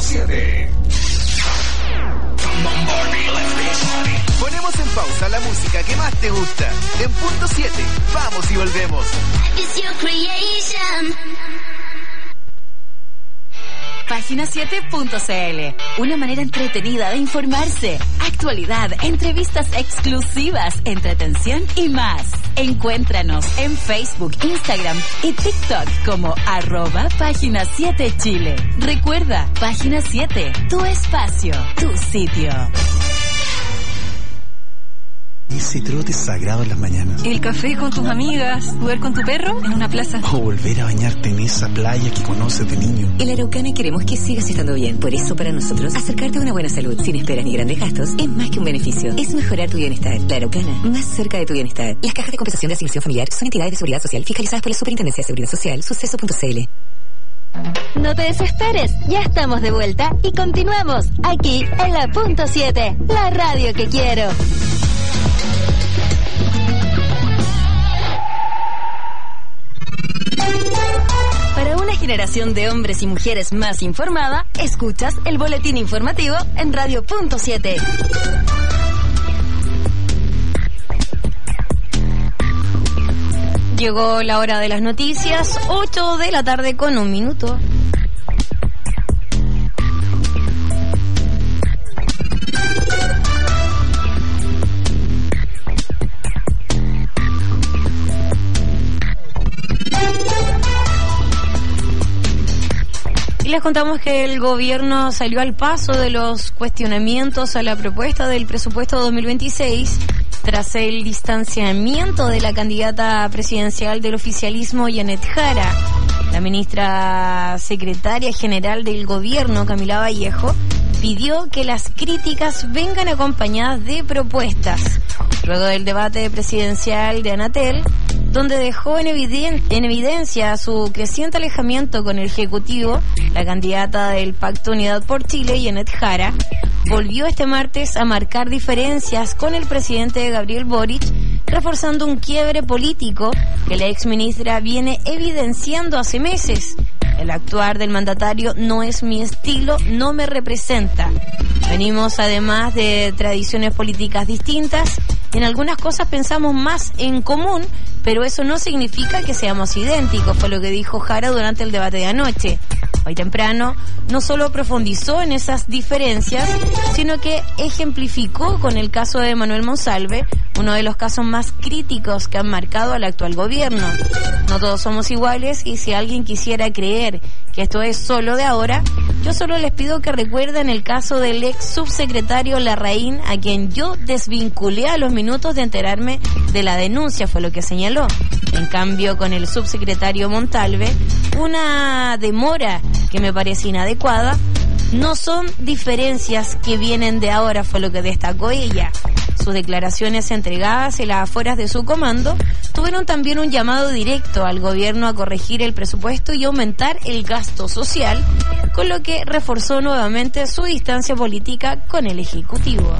100.7. Ponemos en pausa la música que más te gusta. En punto 7, vamos y volvemos. Página7.cl, una manera entretenida de informarse. Actualidad, entrevistas exclusivas, entretención y más. Encuéntranos en Facebook, Instagram y TikTok como @Página7Chile. Recuerda, Página 7, tu espacio, tu sitio. Ese trote sagrado en las mañanas. El café con tus amigas, jugar con tu perro en una plaza. O volver a bañarte en esa playa que conoces de niño. En La Araucana queremos que sigas estando bien. Por eso, para nosotros, acercarte a una buena salud sin esperas ni grandes gastos es más que un beneficio. Es mejorar tu bienestar. La Araucana, más cerca de tu bienestar. Las cajas de compensación de asignación familiar son entidades de seguridad social fiscalizadas por la Superintendencia de Seguridad Social, Suceso.cl. No te desesperes, ya estamos de vuelta y continuamos aquí en la punto 7, la radio que quiero. Para una generación de hombres y mujeres más informada, escuchas el boletín informativo en Radio Punto 7. Llegó la hora de las noticias, 8 de la tarde con 1 minuto. Y les contamos que el gobierno salió al paso de los cuestionamientos a la propuesta del presupuesto 2026 tras el distanciamiento de la candidata presidencial del oficialismo, Janet Jara. La ministra secretaria general del gobierno, Camila Vallejo, pidió que las críticas vengan acompañadas de propuestas. Luego del debate presidencial de Anatel, donde dejó en evidencia su creciente alejamiento con el Ejecutivo, la candidata del Pacto Unidad por Chile, Janet Jara, volvió este martes a marcar diferencias con el presidente Gabriel Boric, reforzando un quiebre político que la exministra viene evidenciando hace meses. El actuar del mandatario no es mi estilo, no me representa. Venimos además de tradiciones políticas distintas, y en algunas cosas pensamos más en común, pero eso no significa que seamos idénticos, fue lo que dijo Jara durante el debate de anoche. Hoy temprano no solo profundizó en esas diferencias, sino que ejemplificó con el caso de Manuel Monsalve, uno de los casos más críticos que han marcado al actual gobierno. No todos somos iguales, y si alguien quisiera creer que esto es solo de ahora, yo solo les pido que recuerden el caso del ex subsecretario Larraín, a quien yo desvinculé a los minutos de enterarme de la denuncia, fue lo que señaló. En cambio, con el subsecretario Montalve, una demora que me parece inadecuada. No son diferencias que vienen de ahora, fue lo que destacó ella. Sus declaraciones entregadas en las afueras de su comando tuvieron también un llamado directo al gobierno a corregir el presupuesto y aumentar el gasto social, con lo que reforzó nuevamente su distancia política con el Ejecutivo.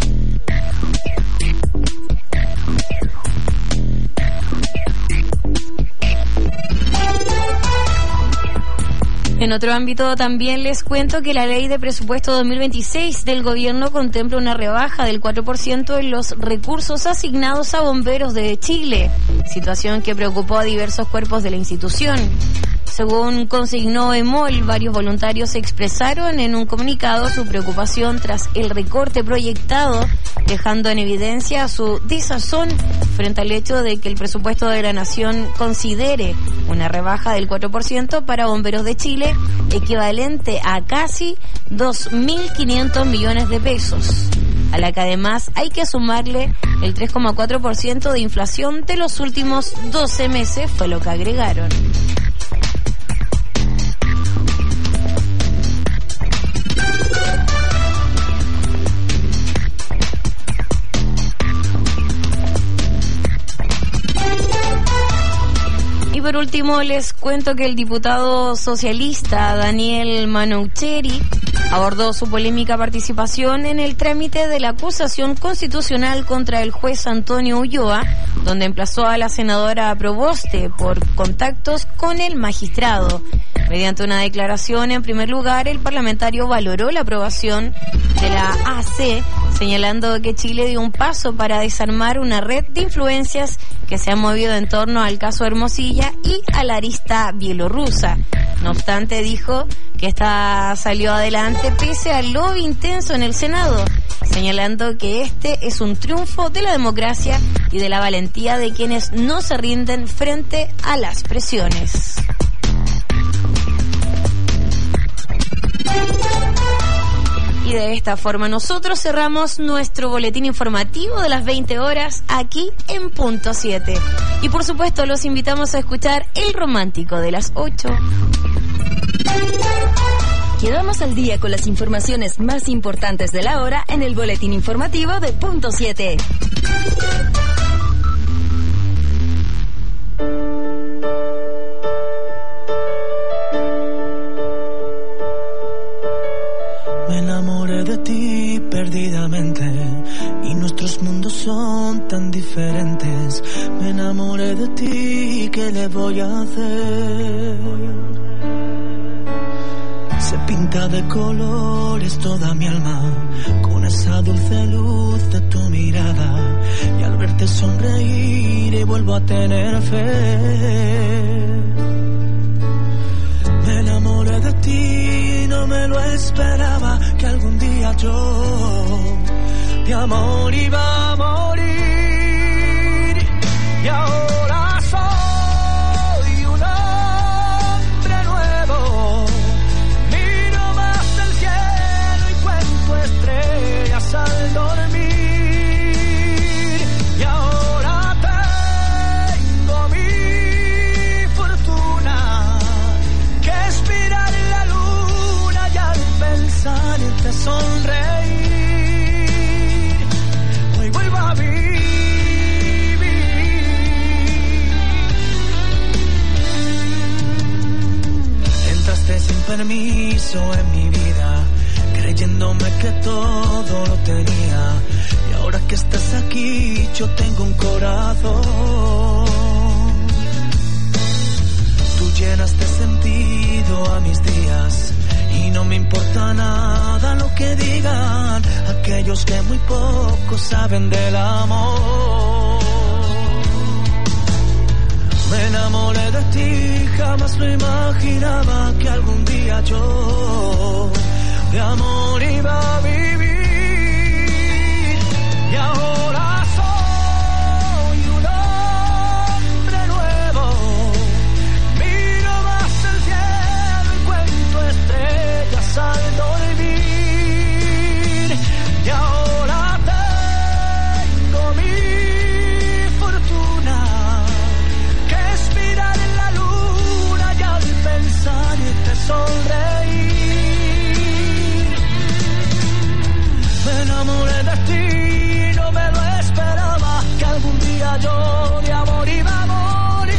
En otro ámbito también les cuento que la ley de presupuesto 2026 del gobierno contempla una rebaja del 4% en los recursos asignados a bomberos de Chile, situación que preocupó a diversos cuerpos de la institución. Según consignó EMOL, varios voluntarios expresaron en un comunicado su preocupación tras el recorte proyectado, dejando en evidencia su desazón frente al hecho de que el presupuesto de la Nación considere una rebaja del 4% para bomberos de Chile, equivalente a casi 2.500 millones de pesos, a la que además hay que sumarle el 3,4% de inflación de los últimos 12 meses, fue lo que agregaron. por último les cuento que el diputado socialista Daniel Manoucheri abordó su polémica participación en el trámite de la acusación constitucional contra el juez Antonio Ulloa, donde emplazó a la senadora Proboste por contactos con el magistrado. Mediante una declaración, en primer lugar, el parlamentario valoró la aprobación de la AC, señalando que Chile dio un paso para desarmar una red de influencias que se ha movido en torno al caso Hermosilla y a la arista bielorrusa. No obstante, dijo que esta salió adelante pese al lobby intenso en el Senado, señalando que este es un triunfo de la democracia y de la valentía de quienes no se rinden frente a las presiones. Y de esta forma nosotros cerramos nuestro boletín informativo de las 20 horas aquí en Punto 7. Y por supuesto los invitamos a escuchar El Romántico de las 8. Quedamos al día con las informaciones más importantes de la hora en el boletín informativo de Punto 7. Me enamoré de ti perdidamente y nuestros mundos son tan diferentes. Me enamoré de ti, ¿qué le voy a hacer? Se pinta de colores toda mi alma con esa dulce luz de tu mirada, y al verte sonreír vuelvo a tener fe. Me enamoré de ti, no me lo esperaba, que algún día yo de amor iba a morir. Y ahora soy un hombre nuevo, miro más el cielo y cuento estrellas al dormir. Y ahora tengo mi fortuna, que es mirar la luna y al pensar en te sonreír, hoy vuelvo a vivir. Entraste sin permiso en mi vida, creyéndome que todo lo tenía, y ahora que estás aquí yo tengo un corazón. Tú llenaste sentido a mis días y no me importa nada lo que digan aquellos que muy poco saben del amor. Me enamoré de ti, jamás me imaginaba que algún día yo de amor iba a vivir. Y ahora soy un hombre nuevo, miro más el cielo y cuento estrellas al dormir. Y ahora tengo mi fortuna, que es mirar la luna y al pensar en te sonreír. Me enamoré de ti, no me lo esperaba, que algún día yo de amor iba a morir.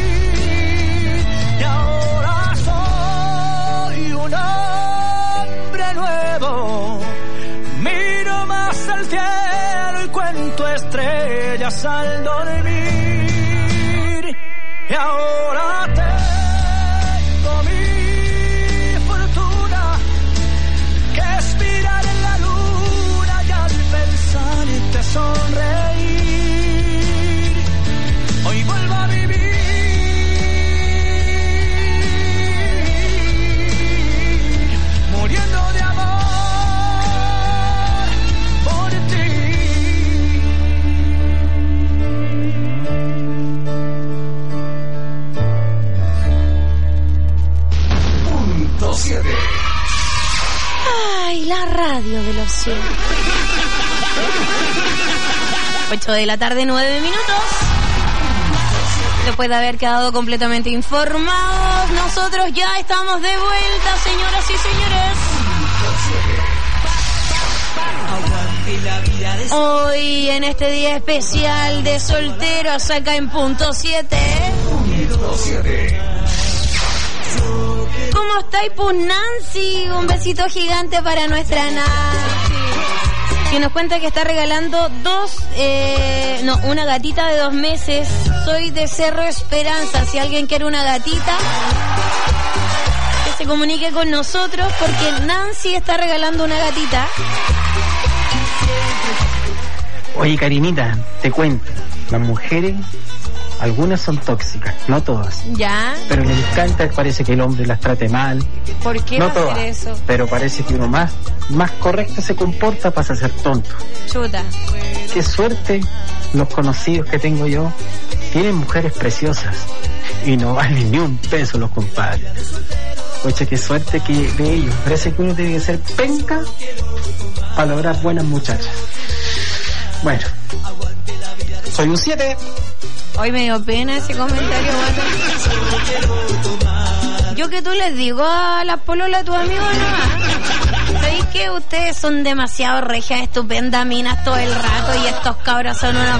Y ahora soy un hombre nuevo, miro más al cielo y cuento estrellas al dormir. Y ahora tengo mi fortuna, que es mirar en la luna y al pensar en te sonreír, hoy vuelvo a vivir, muriendo de amor por ti. Punto 7. Ay, la radio de los cielos. 8 de la tarde, 9 minutos. Después de haber quedado completamente informados, nosotros ya estamos de vuelta, señoras y señores. Hoy, en este día especial de solteros, acá en Punto 7, ¿Cómo estáis, pues, Nancy? Un besito gigante para nuestra Nancy, que nos cuenta que está regalando una gatita de 2 meses. Soy de Cerro Esperanza. Si alguien quiere una gatita, que se comunique con nosotros, porque Nancy está regalando una gatita. Oye, Karinita, te cuento, las mujeres, algunas son tóxicas, no todas. Ya. Pero les encanta, parece que el hombre las trate mal. ¿Por qué no va a todas, hacer eso? pero parece que uno más correcto se comporta, pasa a ser tonto. Chuta. Qué suerte los conocidos que tengo yo, tienen mujeres preciosas y no valen ni un peso los compadres. Oye, qué suerte que de ellos. Parece que uno tiene que ser penca para lograr buenas muchachas. Bueno, soy un 7. Hoy me dio pena ese comentario, bueno. Yo que tú les digo a las pololas de tus amigos, ¿no? ¿Sabéis que ustedes son demasiado regias, estupendas minas todo el rato y estos cabros son unos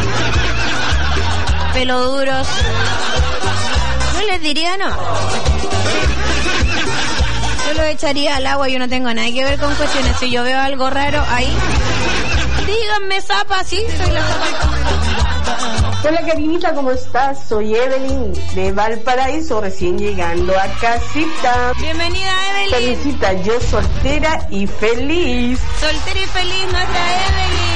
peloduros? Yo les diría no. Yo los echaría al agua, yo no tengo nada que ver con cuestiones. Si yo veo algo raro ahí, díganme, zapa, sí, soy la zapa. Hola, Karinita, ¿cómo estás? Soy Evelyn de Valparaíso, recién llegando a casita. Bienvenida, Evelyn. Karinita, yo soltera y feliz. Soltera y feliz, nuestra Evelyn.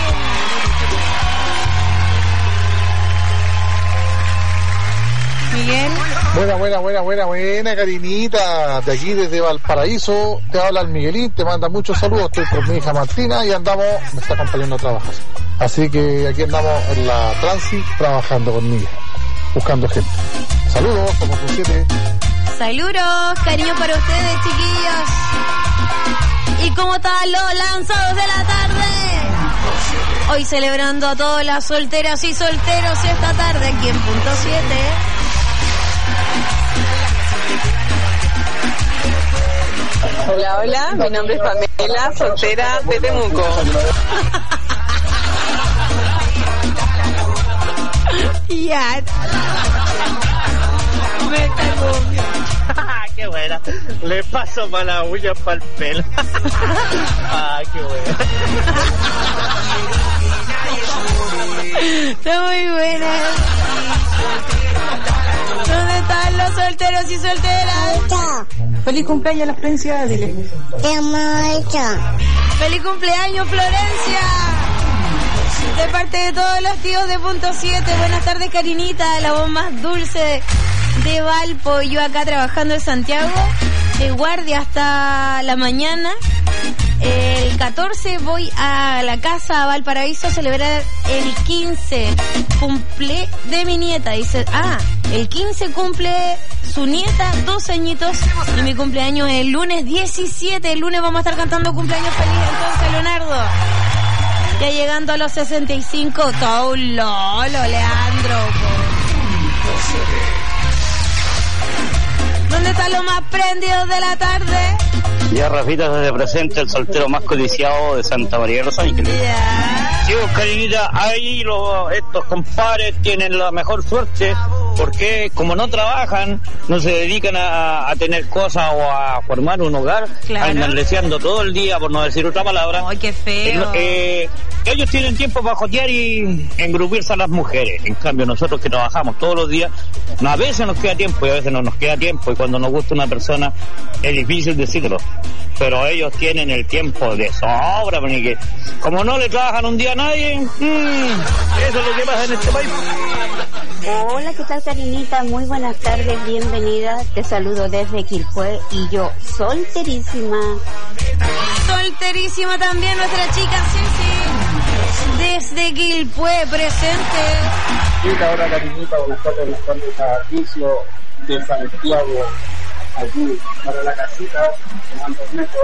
Miguel. Buena, Karinita. De aquí desde Valparaíso te habla el Miguelín, te manda muchos saludos. Estoy con mi hija Martina y me está acompañando a trabajar. Así que aquí andamos en la transi trabajando con mi hija, buscando gente. Saludos, somos un 7. Saludos, cariño para ustedes, chiquillos. ¿Y cómo están los lanzados de la tarde? Hoy celebrando a todas las solteras y solteros esta tarde aquí en Punto 7. Hola, mi nombre es Pamela, soltera de Temuco. Ya. Me cago. Qué buena. Le paso para la uña para el pelo. Qué buena. Está muy buena. ¿Dónde están los solteros y solteras? Feliz cumpleaños a las Florencia, dile. Te amo, feliz cumpleaños, Florencia. De parte de todos los tíos de Punto 7. Buenas tardes, Karinita, la voz más dulce de Valpo. Yo acá trabajando en Santiago, de guardia hasta la mañana. El 14 voy a la casa a Valparaíso a celebrar el 15 cumple de mi nieta. Dice, el 15 cumple su nieta, 12 añitos, y mi cumpleaños es el lunes 17. El lunes vamos a estar cantando cumpleaños feliz entonces, Leonardo. Ya llegando a los 65, todo un lolo, Leandro. ¿Dónde están los más prendidos de la tarde? Ya, Rafita, se presenta el soltero más codiciado de Santa María de los Ángeles. Sí, Karinita, ahí estos compadres tienen la mejor suerte, porque como no trabajan, no se dedican a tener cosas o a formar un hogar, claro, andan leseando todo el día, por no decir otra palabra. ¡Ay, qué feo! Ellos tienen tiempo para jotear y engrupirse a las mujeres. En cambio, nosotros que trabajamos todos los días, a veces nos queda tiempo y a veces no nos queda tiempo, y cuando nos gusta una persona es difícil decirlo, pero ellos tienen el tiempo de sobra, porque como no le trabajan un día a nadie, eso es lo que pasa en este país. Hola, ¿qué tal, Karinita? Muy buenas tardes, bienvenida. Te saludo desde Quilpué y yo solterísima. Solterísima también nuestra chica Ceci, desde Quilpué, presente. Hola, Karinita, buenas tardes, Patricio de Santiago, aquí para la casita, tomando metro.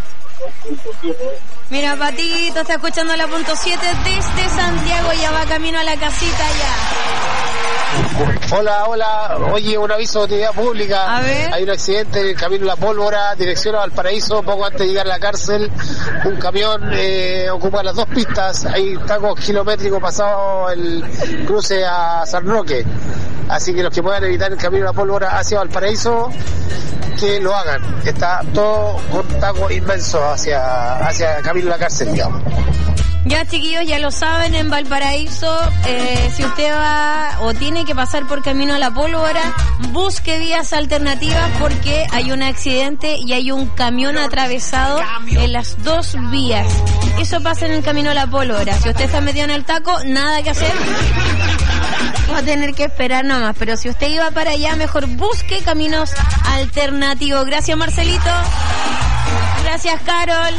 Mira, Patito está escuchando la Punto 7 desde Santiago, ya va camino a la casita ya. Hola, oye, un aviso de utilidad pública. A ver. Hay un accidente en el camino La Pólvora, dirección a Valparaíso, poco antes de llegar a la cárcel. Un camión ocupa las dos pistas, hay tacos kilométricos pasado el cruce a San Roque. Así que los que puedan evitar el camino La Pólvora hacia Valparaíso, que lo hagan. Está todo con taco inmenso hacia camino a la cárcel, digamos. Ya, chiquillos, ya lo saben, en Valparaíso, si usted va o tiene que pasar por camino a La Pólvora, busque vías alternativas porque hay un accidente y hay un camión atravesado en las dos vías. Eso pasa en el camino a La Pólvora. Si usted está metido en el taco, nada que hacer. Va a tener que esperar nomás. Pero si usted iba para allá, mejor busque caminos alternativos. Gracias, Marcelito. Gracias, Carol.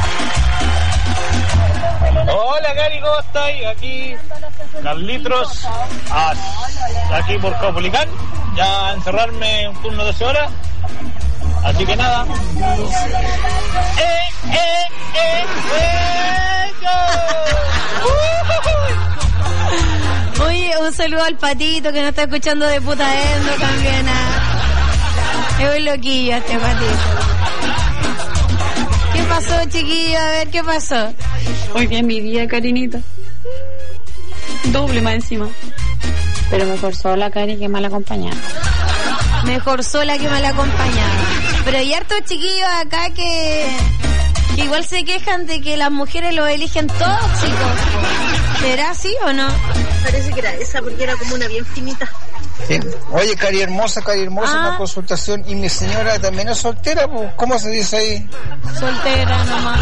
Hola, Cari, ¿cómo estáis? Aquí, Carlitos, aquí por Caupolicán, ya a encerrarme un turno de 12 horas, así que nada. Oye, un saludo al Patito que nos está escuchando de puta endo también. Es un loquillo este Patito. ¿Qué pasó, chiquillo? A ver, ¿qué pasó? Hoy día es mi día, Karinita. Doble más encima. Pero mejor sola, Cari, que mal acompañada. Mejor sola que mal acompañada. Pero hay hartos chiquillos acá que igual se quejan de que las mujeres los eligen tóxicos. ¿Será así o no? Parece que era esa porque era como una bien finita. Sí. Oye, Cari hermosa, una consultación. ¿Y mi señora también es soltera? Pues, ¿cómo se dice ahí? Soltera nomás.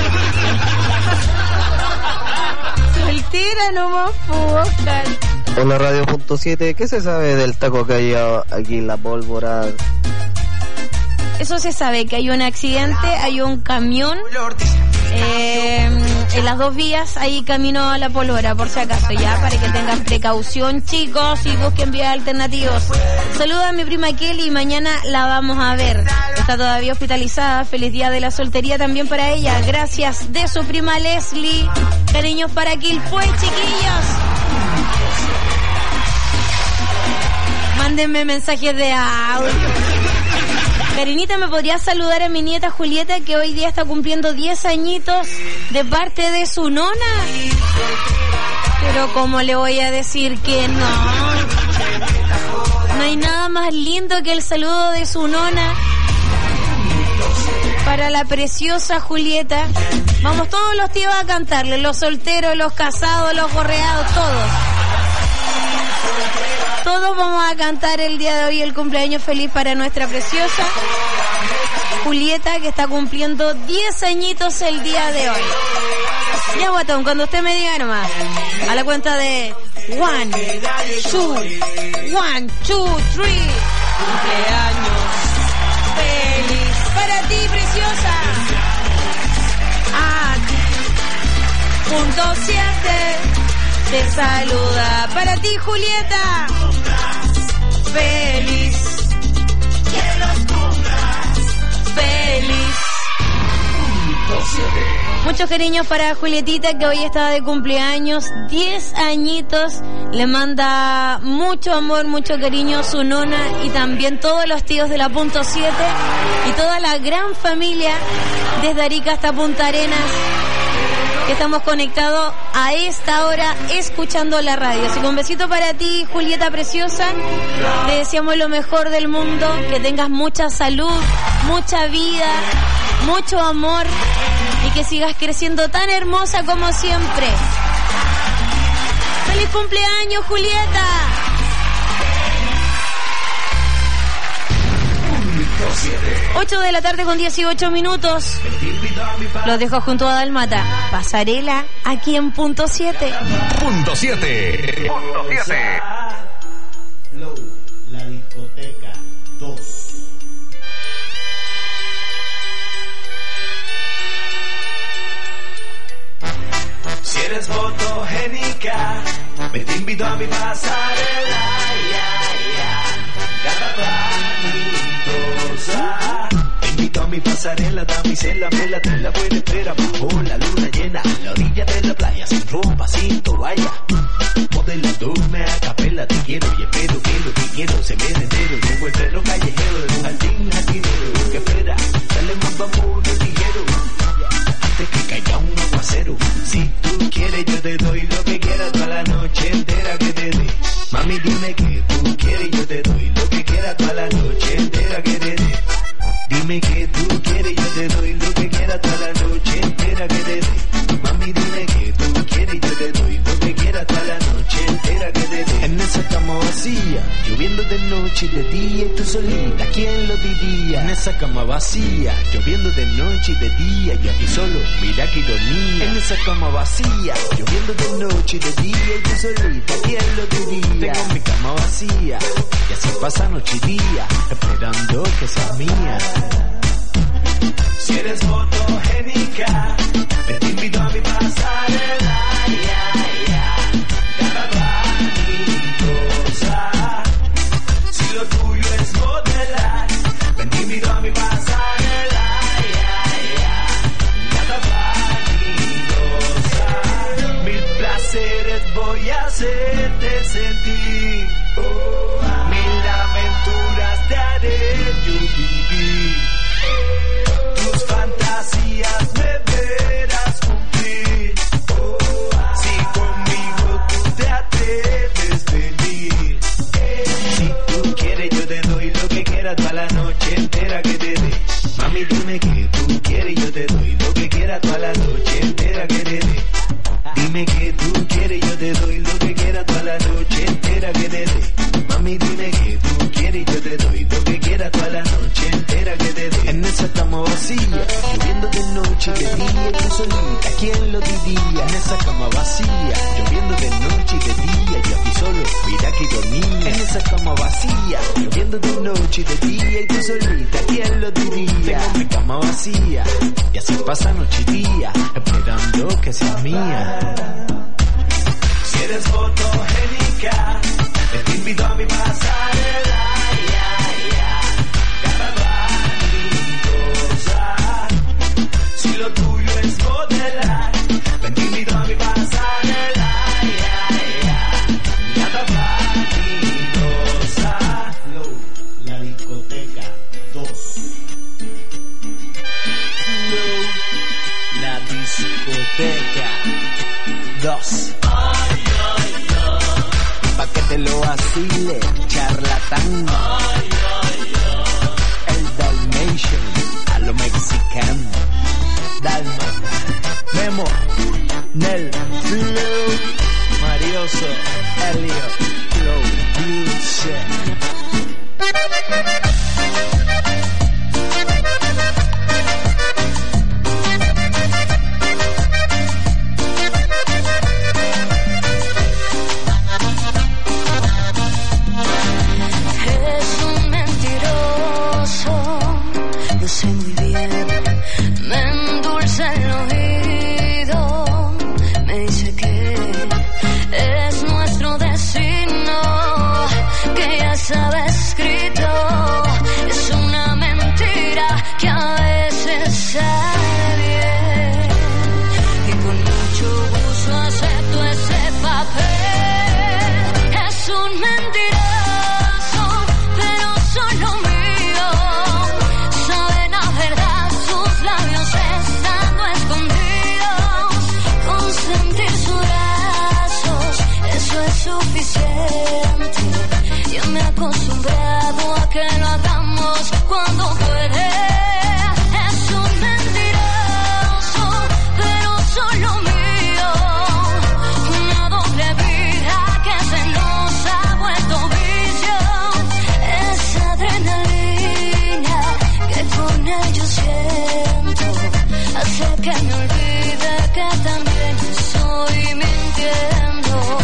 Soltera nomás, Oscar. Hola, Radio.7. ¿Qué se sabe del taco que hay aquí en La Pólvora? Eso se sabe, que hay un accidente, hay un camión en las dos vías, ahí camino a La Pólvora, por si acaso, ya, para que tengan precaución, chicos, y busquen vías alternativos. Saluda a mi prima Kelly, mañana la vamos a ver. Está todavía hospitalizada. Feliz día de la soltería también para ella. Gracias de su prima Leslie. Cariños para Quilpué, chiquillos. Mándenme mensajes de audio. Karinita, ¿me podría saludar a mi nieta Julieta, que hoy día está cumpliendo 10 añitos de parte de su nona? Pero ¿cómo le voy a decir que no? No hay nada más lindo que el saludo de su nona para la preciosa Julieta. Vamos todos los tíos a cantarle, los solteros, los casados, los gorreados, todos. Todos vamos a cantar el día de hoy el cumpleaños feliz para nuestra preciosa Julieta, que está cumpliendo 10 añitos el día de hoy. Ya, guatón, cuando usted me diga nomás, a la cuenta de 1, 2, 1, 2, 3. Cumpleaños feliz para ti, preciosa. Punto 7 te saluda para ti, Julieta. Feliz. Que los cumplas feliz. Muchos cariños para Julietita, que hoy está de cumpleaños, 10 añitos. Le manda mucho amor, mucho cariño su nona y también todos los tíos de la Punto 7 y toda la gran familia desde Arica hasta Punta Arenas, que estamos conectados a esta hora escuchando la radio. Así que un besito para ti, Julieta preciosa. Te deseamos lo mejor del mundo, que tengas mucha salud, mucha vida, mucho amor y que sigas creciendo tan hermosa como siempre. ¡Feliz cumpleaños, Julieta! 8 de la tarde con 18 minutos. Los dejo junto a Dalmata. Pasarela aquí en Punto 7. Punto 7. Punto 7. La discoteca 2. Si eres fotogénica, me te invito a mi pasarela. Te invito a mi mi pasarela, damisela, vela, te la buena espera bajo la luna llena, a la orilla de la playa, sin ropa, sin toalla. Modelándome a capela, te quiero y espero que lo que quiero se me entero. Llevo el perro callejero de un jardín jardinero que espera, dale más vamos de tijero antes que caiga un aguacero. Si tú quieres yo te doy lo que quieras toda la noche entera que te dé. Mami dime que tú quieres yo te doy lo que quieras toda la noche entera que te dé. Dime que tú quieres yo te doy lo que quieras toda la noche entera que te dé. Mami dime que tú quieres yo te doy lo que quieras toda la noche entera que te dé. En esa cama vacía, lloviendo de noche y de día y tú solita, ¿quién lo diría? En esa cama vacía, lloviendo de noche y de día, yo aquí solo, mira qué ironía. En esa cama vacía, lloviendo de noche y de día y tú solita, ¿quién lo diría? Tengo mi cama vacía y así pasa noche y día, esperando que seas mía. Si eres fotogénica, te invito a mi pasarela, si lo tuyo es modelar, ven te invito a mi pasarela, nada vanidosa. Mil placeres voy a hacerte sentir, mil aventuras te haré yo vivir. Tus fantasías me verás cumplir, si conmigo tú te atreves venir. Si tú quieres yo te doy lo que quieras toda la noche entera que te dé. Mami dime que tú quieres yo te doy lo que quieras toda la noche entera que te dé. Dime que tú quieres yo te doy lo que quieras toda la noche entera que te dé. Mami dime que tú quieres yo te doy lo que quieras toda la noche entera que te dé. En esa cama vacía, lloviendo de noche y de día y tú solita, ¿quién lo diría? En esa cama vacía, lloviendo de noche y de día, yo aquí solo, mira qué ironía. En esa cama vacía, lloviendo de noche y de día y tú solita, ¿quién lo diría? Tengo mi cama vacía y así pasa noche y día, esperando que seas mía. Si eres fotogénica, te invito a mi pasarela, si lo tuyo es modelar, ven te invito a mi pasarela, nada vanidosa. Flow, la discoteca 2. Flow, la discoteca 2. Pa' que te lo vacile, charlatán. El Dalmatian, a lo mexicano. Dalma, Memo, Nel, Flow, Marioso, Elliot, Flow, Music. Es un mentiroso, lo sé muy bien. Me endulza el oído, me dice que es nuestro destino, que ya estaba escrito. Es una mentira que a veces sale bien, y con mucho gusto acepto ese papel. Es un mentiroso, pero solo mío, sabe la verdad, sus labios estando escondidos, con sentir sus brazos, eso es suficiente. Yo me he acostumbrado a que lo hagamos cuando puede. Es un mentiroso, pero solo mío, una doble vida que se nos ha vuelto vicio. Esa adrenalina que con ellos siento hace que me olvide que también estoy mintiendo.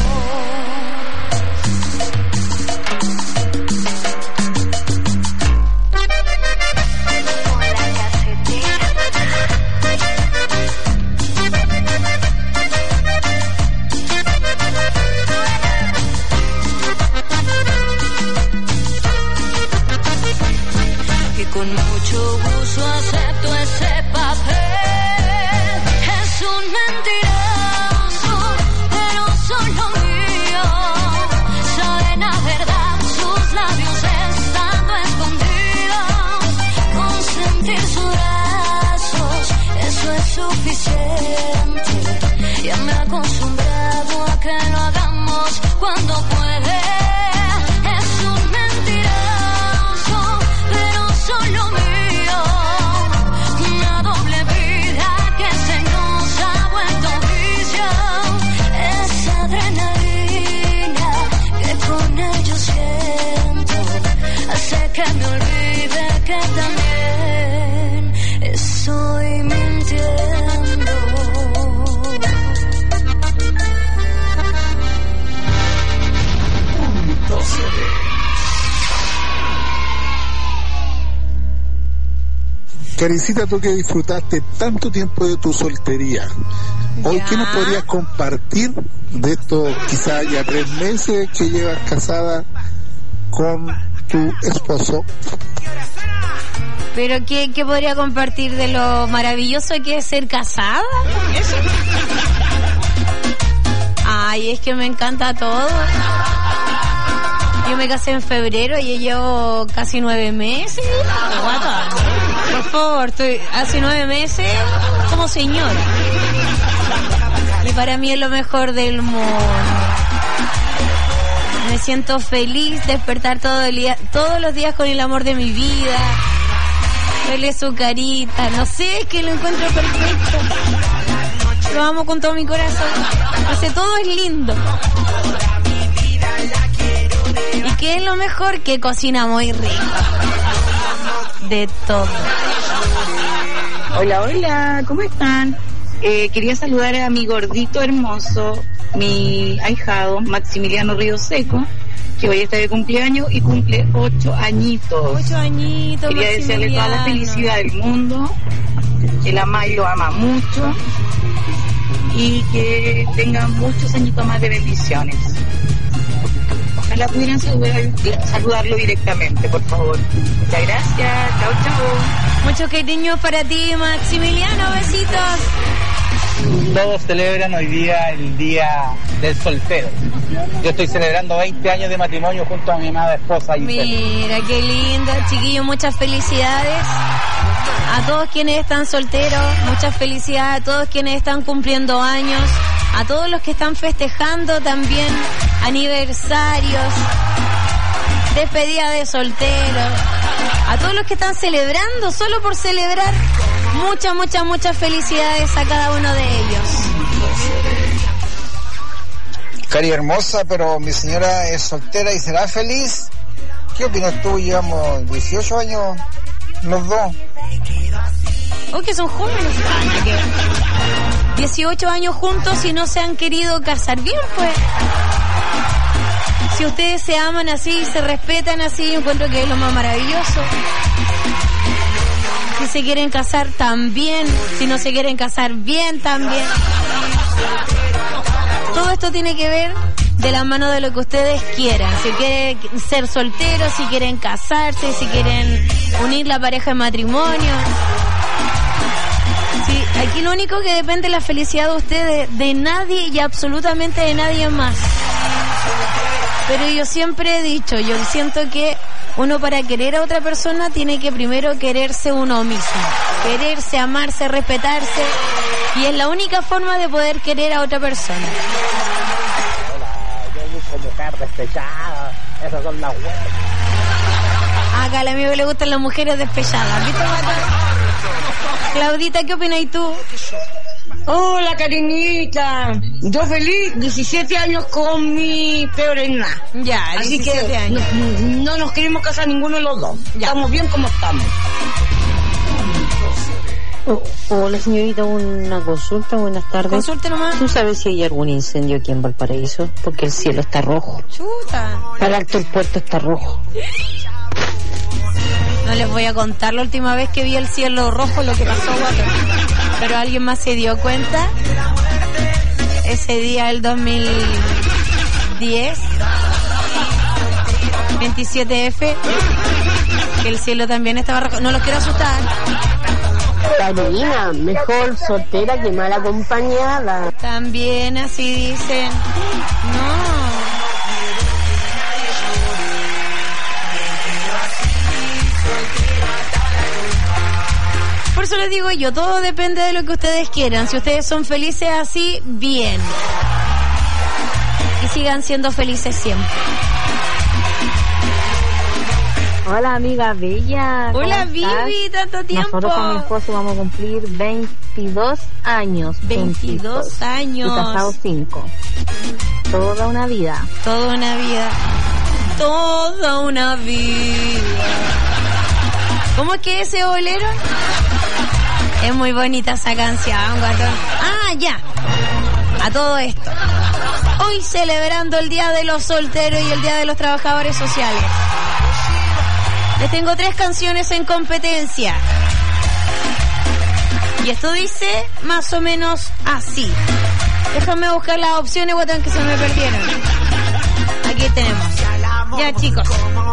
con mucho gusto acepto ese papel. Es un mentiroso, pero solo mío. Saben a verdad sus labios estando escondidos. Con sentir sus brazos, eso es suficiente. Ya me he acostumbrado a que lo hagamos cuando puede. Es un mentiroso, pero solo mío. Una doble vida que se nos ha vuelto vicio. Esa adrenalina que con ellos siento hace que me olvide que también estoy mintiendo. Karencita, tú que disfrutaste tanto tiempo de tu soltería, hoy ¿qué nos podrías compartir de estos quizás ya 3 meses que llevas casada con tu esposo? Pero ¿qué podría compartir de lo maravilloso que es ser casada? ¿Eso? Ay, es que me encanta todo. Yo me casé en febrero y llevo casi 9 meses. Guata, por favor, estoy hace 9 meses como señora. Y para mí es lo mejor del mundo. Me siento feliz despertar todos los días con el amor de mi vida. Verle su carita, no sé, es que lo encuentro perfecto. Lo amo con todo mi corazón. Hace todo es lindo. ¿Y qué es lo mejor? Que cocina muy rico. De todo. Hola, hola, ¿cómo están? Quería saludar a mi gordito hermoso, mi ahijado, Maximiliano Río Seco, que hoy está de cumpleaños y cumple 8 añitos. 8 añitos, quería desearle toda la felicidad del mundo, que la May lo ama mucho y que tenga muchos añitos más de bendiciones. Ojalá pudieran saludarlo directamente, por favor. Muchas gracias, chao, chao. Muchos cariños para ti, Maximiliano, besitos. Todos celebran hoy día el Día del Soltero. Yo estoy celebrando 20 años de matrimonio junto a mi amada esposa Giselle. Mira, qué lindo, chiquillos, muchas felicidades a todos quienes están solteros, muchas felicidades a todos quienes están cumpliendo años, a todos los que están festejando también aniversarios, despedida de solteros, a todos los que están celebrando solo por celebrar. Muchas felicidades a cada uno de ellos. Cari hermosa, pero mi señora es soltera y será feliz. ¿Qué opinas tú? Llevamos 18 años los dos. Oh, que son jóvenes. 18 años juntos y no se han querido casar bien, pues. Si ustedes se aman así, se respetan así, yo encuentro que es lo más maravilloso. Si se quieren casar, también. Si no se quieren casar, bien, también. Todo esto tiene que ver de la mano de lo que ustedes quieran. Si quieren ser solteros, si quieren casarse, si quieren unir la pareja en matrimonio. Sí, aquí lo único que depende es la felicidad de ustedes, de nadie y absolutamente de nadie más. Pero yo siempre he dicho, yo siento que uno para querer a otra persona tiene que primero quererse uno mismo. Quererse, amarse, respetarse. Y es la única forma de poder querer a otra persona. Hola, yo busco mujer despechada. Esas son las huevas. Acá al amigo le gustan las mujeres despechadas. ¿Viste, Mata? Claudita, ¿qué opinas tú? Hola, Karinita. Yo feliz, 17 años con mi peor en nada. Ya, así 17 que años. No nos queremos casar ninguno de los dos. Ya. Estamos bien como estamos. Hola, señorita, una consulta, buenas tardes. Consulta nomás. ¿Tú sabes si hay algún incendio aquí en Valparaíso? Porque el cielo está rojo. Chuta. Para el acto, el puerto está rojo. No les voy a contar la última vez que vi el cielo rojo lo que pasó, guato. Pero alguien más se dio cuenta. Ese día del 2010, 27F, Que el cielo también estaba rojo. No los quiero asustar. Karina, mejor soltera que mal acompañada. También así dicen. No. Por eso les digo yo, todo depende de lo que ustedes quieran. Si ustedes son felices así, bien. Y sigan siendo felices siempre. Hola, amiga bella. Hola, Vivi, tanto tiempo. Nosotros con mi esposo vamos a cumplir 22 años. 22 años. Y casados 5. Toda una vida. Toda una vida. Toda una vida. ¿Cómo es que ese bolero? Es muy bonita esa canción, guatón. Ah, ya. A todo esto. Hoy celebrando el Día de los Solteros y el Día de los Trabajadores Sociales. Les tengo 3 canciones en competencia. Y esto dice más o menos así. Déjame buscar las opciones, guatón, que se me perdieron. Aquí tenemos. Ya, chicos.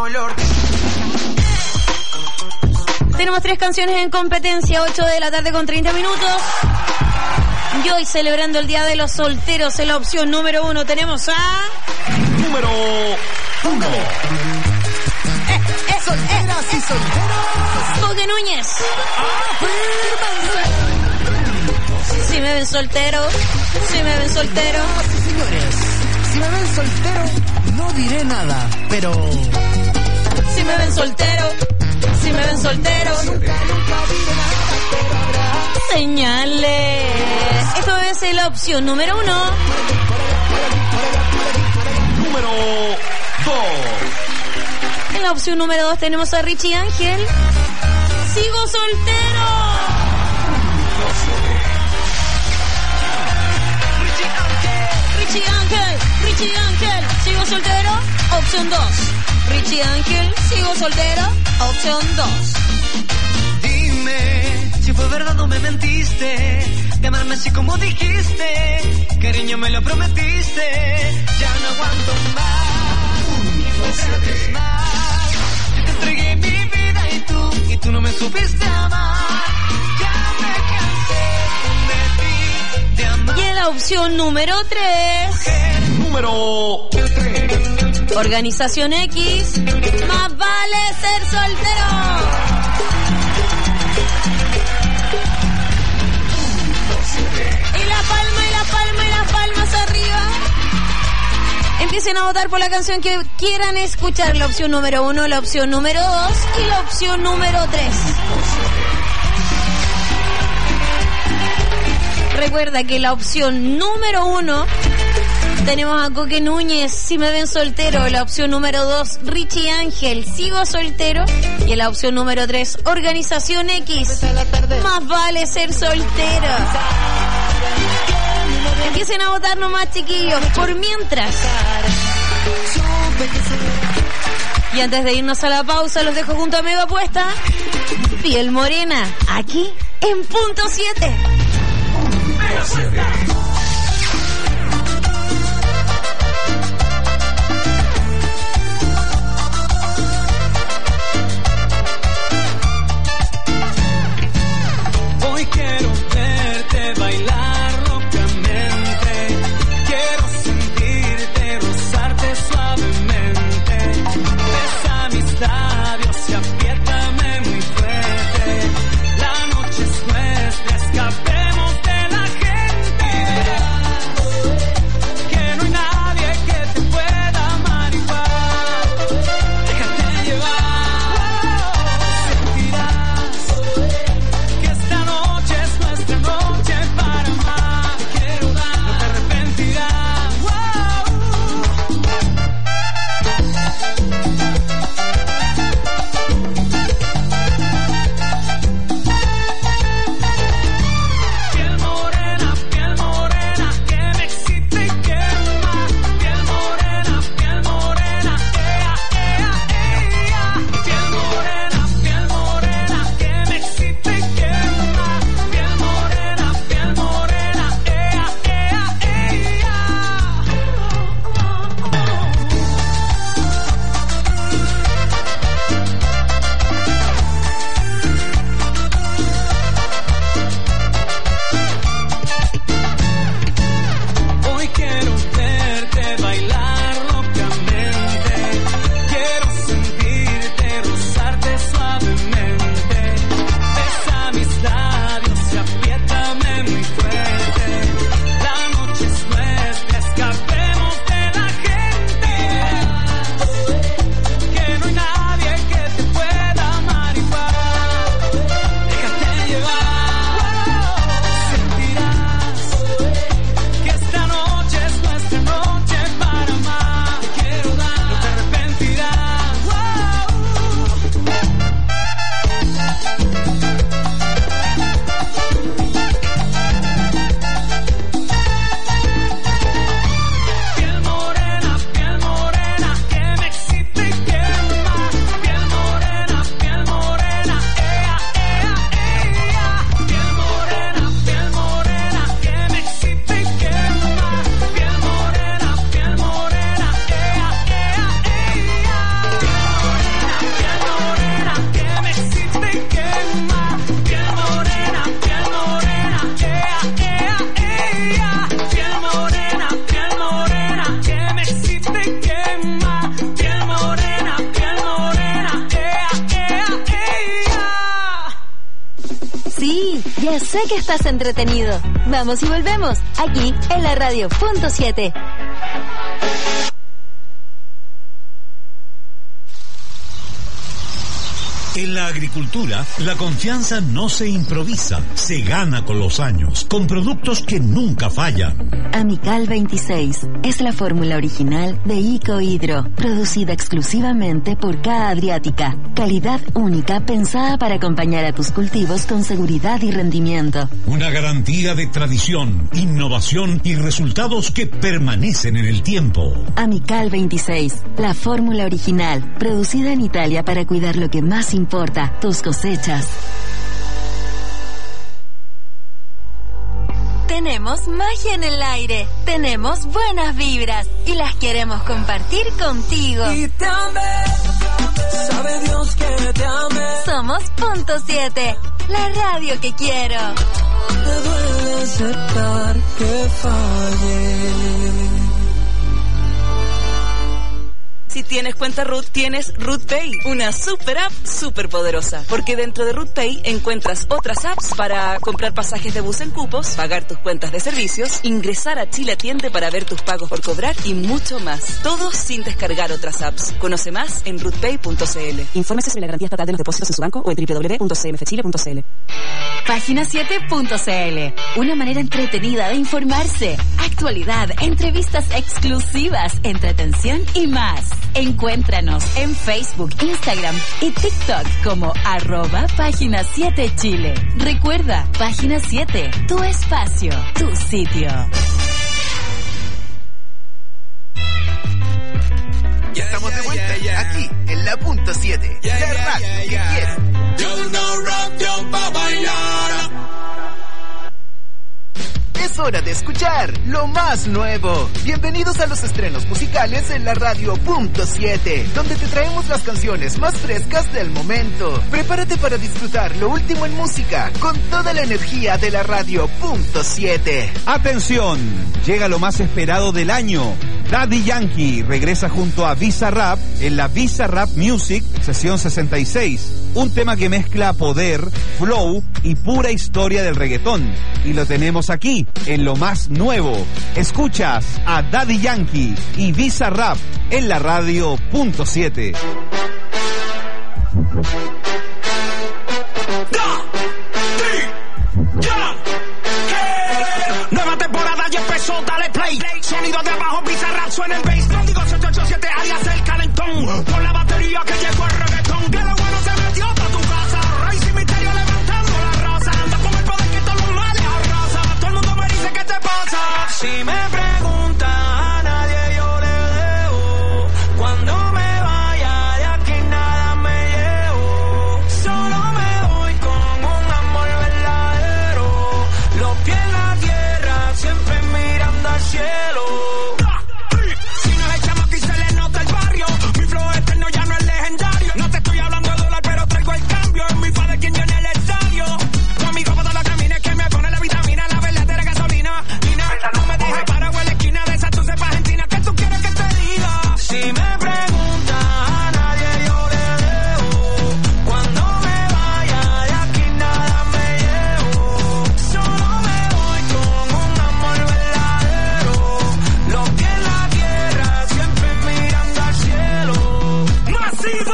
Tenemos 3 canciones en competencia, 8 de la tarde con 30 minutos. Y hoy celebrando el Día de los Solteros, en la opción número 1 tenemos a... Número 1. Solteras y solteros. Coque Núñez. Si me ven soltero, si me ven soltero. Señores, si me ven soltero, no diré nada, pero... Si me ven soltero, si me ven soltero. Señales. Esto es la opción número 1. Número 2. En la opción número 2 tenemos a Richie Ángel. Sigo soltero. Richie Ángel, sigo soltero. Opción 2. Richie Ángel, sigo soltero. Opción 2. Dime si fue verdad o me mentiste. De amarme así como dijiste. Cariño, me lo prometiste. Ya no aguanto más. Yo te entregué mi vida y tú no me supiste amar. Ya me cansé de ti, de amar. Y en la opción número 3. Número 3. Organización X. Más vale ser soltero. Y las palmas arriba. Empiecen a votar por la canción que quieran escuchar. La opción número 1, la opción número 2 y la opción número 3. Recuerda que la opción número 1 tenemos a Coque Núñez, Si me ven soltero. La opción número 2, Richie Ángel, Sigo soltero. Y en la opción número 3, Organización X, Más vale ser soltero. Empiecen a votar nomás, chiquillos, por mientras. Y antes de irnos a la pausa, los dejo junto a Mega Apuesta. Piel Morena, aquí en Punto 7. Hoy quiero verte bailar locamente. Quiero sentirte, rozarte suavemente. Besa mis labios y apriétame muy fuerte. La noche es nuestra, escapemos de la gente. Sí, ya sé que estás entretenido. Vamos y volvemos, aquí en la radio punto 7. En la agricultura, la confianza no se improvisa, se gana con los años, con productos que nunca fallan. Amical 26 es la fórmula original de Icohidro, producida exclusivamente por K Adriática. Calidad única pensada para acompañar a tus cultivos con seguridad y rendimiento. Una garantía de tradición, innovación y resultados que permanecen en el tiempo. Amical 26, la fórmula original, producida en Italia para cuidar lo que más importa, tus cosechas. Tenemos magia en el aire, tenemos buenas vibras y las queremos compartir contigo. Y te amé, sabe Dios que te amé. Somos Punto 7, la radio que quiero. Te duele aceptar que fallé. Si tienes cuenta Ruth, tienes Ruth Pay, una super app super poderosa. Porque dentro de Ruth Pay encuentras otras apps para comprar pasajes de bus en cupos, pagar tus cuentas de servicios, ingresar a Chile Atiende para ver tus pagos por cobrar y mucho más. Todo sin descargar otras apps. Conoce más en ruthpay.cl. Infórmese sobre la garantía estatal de los depósitos en su banco o en www.cmfchile.cl. Página7.cl, una manera entretenida de informarse. Actualidad, entrevistas exclusivas, entretención y más. Encuéntranos en Facebook, Instagram y TikTok como @Página7Chile. Recuerda, Página 7, tu espacio, tu sitio. Ya estamos de vuelta aquí en la punto 7, la radio que quieres. Es hora de escuchar lo más nuevo. Bienvenidos a los estrenos musicales en la radio punto 7, donde te traemos las canciones más frescas del momento. Prepárate para disfrutar lo último en música con toda la energía de la radio punto 7. Atención, llega lo más esperado del año. Daddy Yankee regresa junto a Bizarrap en la Bizarrap Music sesión 66. Un tema que mezcla poder, flow y pura historia del reggaetón. Y lo tenemos aquí, en lo más nuevo. Escuchas a Daddy Yankee y Bizarrap en la radio punto 7. Nueva temporada ya empezó, dale play. Sonido de abajo, Bizarrap suena el bass. Código 787, alias el calentón. Por la batería que llegó el reggaetón. Que lo bueno se metió pa' tu casa. Rey sin misterio levantando la raza. Anda con el poder que todos los males arrasa. Todo el mundo me dice ¿qué te pasa? Si me preguntan a nadie yo le dejo. Cuando me vaya de aquí nada me llevo. Solo me voy con un amor verdadero. Los pies en la tierra, siempre mirando al cielo. Si no es chamaco y se le nota el barrio, mi flow eterno ya no es legendario. No te estoy hablando de dólar, pero traigo el cambio. Es mi padre quien llena el estadio. Conmigo por todos los caminos que me pone la vitamina, la verdadera gasolina. No me dejes parado en la esquina de esa, tú sepas Argentina. ¿Qué tú quieres que te diga? Si me preguntas a nadie yo le dejo. Cuando me vaya de aquí nada me llevo. Solo me voy con un amor verdadero. Los pies en la tierra, siempre mirando al cielo. ¡Masivo!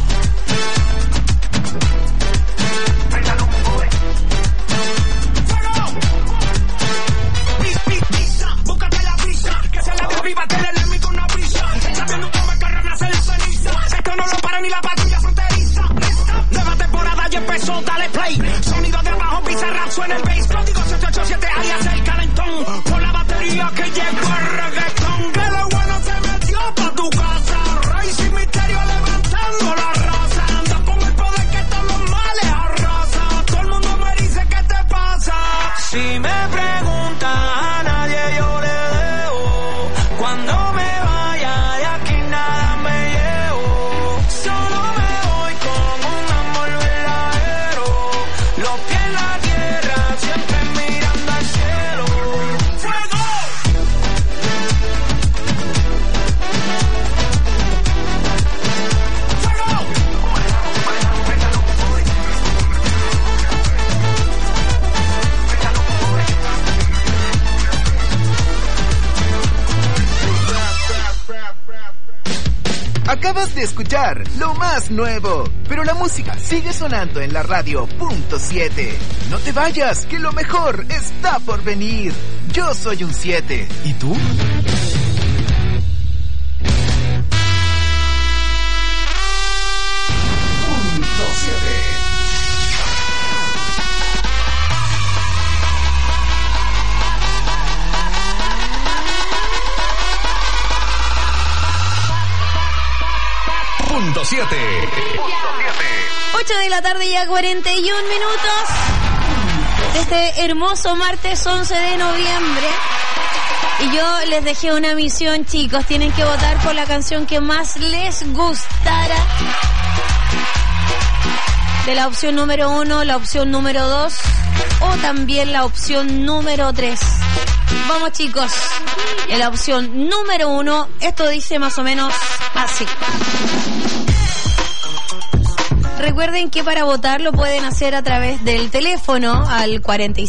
Búscate la brisa, que se la dio viva, tenerle con una brisa. Sabiendo cómo el carro nace de ceniza. Esto no lo para ni la patrulla fronteriza. Nueva temporada ya empezó, dale play. Sonido de abajo, Bizarrap suena el bass. Código 787, alias el calentón. Por la batería que llegó el reggaetón. Que lo bueno se metió pa' tu casa. Rey sin misterio levantando la raza. Anda con el poder que todos los males arrasa. Todo el mundo me dice ¿qué te pasa? Si me preguntan a nadie yo le dejo. Cuando me vaya de aquí nada me llevo. Solo me voy con un amor verdadero. Los pies en la tierra, siempre mirando al cielo. ¡Fuego! ¡Fuego! Acabas de escuchar lo más nuevo, pero la música sigue sonando en la radio .7. No te vayas, que lo mejor está por venir. Yo soy un 7. ¿Y tú? Punto 7. 8 de la tarde, ya 41 minutos. Este hermoso martes 11 de noviembre. Y yo les dejé una misión, chicos. Tienen que votar por la canción que más les gustara. De la opción número 1, la opción número 2 o también la opción número 3. Vamos, chicos. En la opción número 1, esto dice más o menos así. Recuerden que para votar lo pueden hacer a través del teléfono al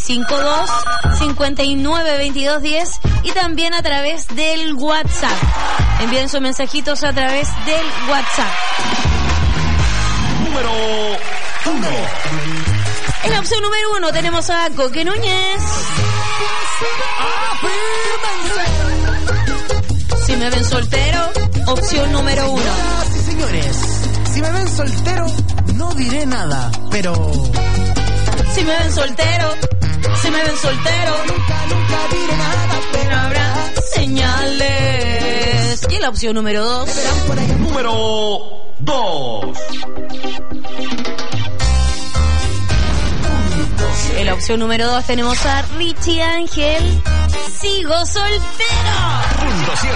452-592210 y también a través del WhatsApp. Envíen sus mensajitos a través del WhatsApp. Número 1. En la opción número 1 tenemos a Coque Núñez. Si me ven soltero, opción número 1. Sí, señores, si me ven soltero, no diré nada, pero... Si me ven soltero, nunca diré nada, pero habrá señales. Y en la opción número 2. Número 2. En la opción número 2 tenemos a Richie Ángel. Sigo soltero. Punto 7.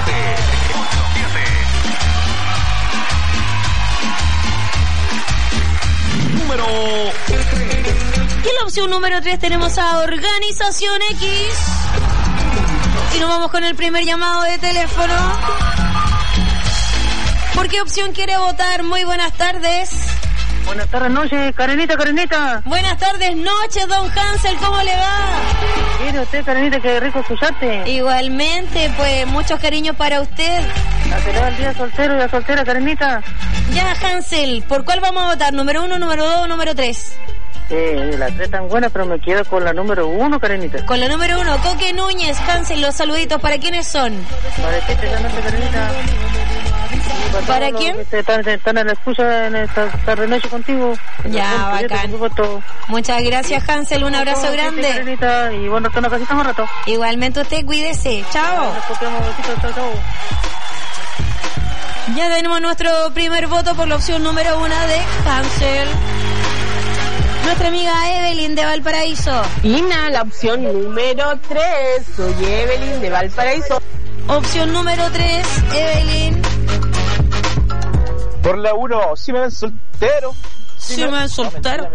Número 3. Y en la opción número 3 tenemos a Organización X. Y nos vamos con el primer llamado de teléfono. ¿Por qué opción quiere votar? Muy buenas tardes. Buenas tardes, noches, Karenita. Buenas tardes, noches, don Hansel, ¿cómo le va? Mire usted, Karenita, qué rico escucharte. Igualmente, pues, muchos cariños para usted. A celebrar el día soltero y la soltera, Karenita. Ya, Hansel, ¿por cuál vamos a votar? ¿Número 1, número 2 o número 3? Las tres tan buenas, pero me quedo con la número 1, Karenita. Con la número 1, Coque Núñez. Hansel, los saluditos, ¿para quiénes son? Para ti, Karenita. ¿Para quién? Están en la escucha en esta tarde noche contigo. Ya, bacán. Muchas gracias, Hansel, un abrazo grande. Y bueno, hasta una casita más rato. Igualmente usted, cuídese. Chao. Ya tenemos nuestro primer voto por la opción número 1 de Hansel. Nuestra amiga Evelyn de Valparaíso. Ina, la opción número 3. Soy Evelyn de Valparaíso. Opción número 3, Evelyn. Por la 1, si me ven soltero. Si me ven soltero.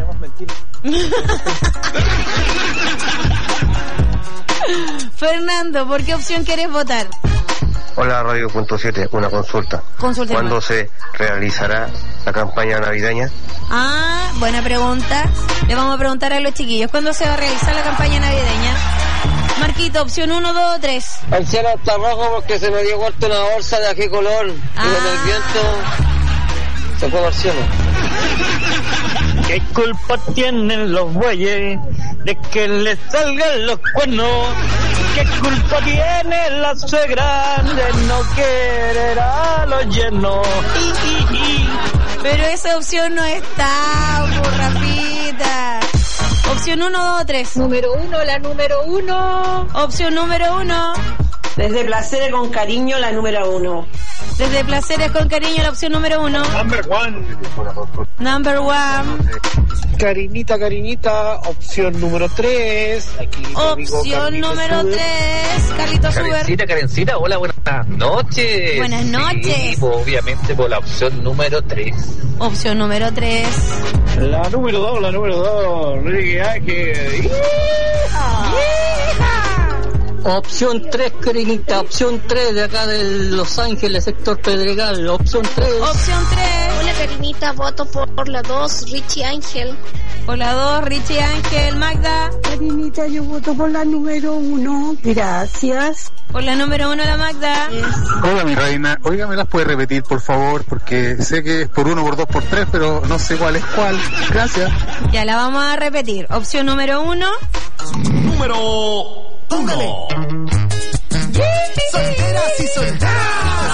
Fernando, ¿por qué opción quieres votar? Hola, Radio.7, una consulta. ¿Cuándo se realizará la campaña navideña? Ah, buena pregunta. Le vamos a preguntar a los chiquillos. ¿Cuándo se va a realizar la campaña navideña? Marquito, opción 1, 2 o 3. El cielo está rojo porque se me dio vuelta una bolsa de ají color. Y con el viento se fue al cielo. ¿Qué culpa tienen los bueyes de que les salgan los cuernos? ¿Qué culpa tiene la suegra de no querer a los yernos? Pero esa opción no está, Rafita. Opción 1, 2 o 3. Número 1, la número 1. Opción número 1. Desde Placeres con Cariño, la número 1. Desde Placeres con Cariño, la opción número 1. Number 1. Karinita, opción número 3. Aquí opción número 3. Carlitos Uber. Karencita, hola, buenas noches. Buenas noches. Sí, pues, obviamente por la opción número 3. Opción número 3. La número 2, Ricky Ángel. Opción 3, Karinita, opción 3 de acá de Los Ángeles, sector Pedregal, opción 3. Opción 3. Hola Karinita, voto por la 2, Richie Ángel. Por la 2, Richie Ángel. Magda. Karinita, yo voto por la número 1, gracias. Por la número 1 la Magda. Hola mi reina, oiga, ¿me las puede repetir por favor? Porque sé que es por 1, por 2, por 3, pero no sé cuál es cuál. Gracias. Ya la vamos a repetir. Opción número 1. Número 1. Solteras y solteros.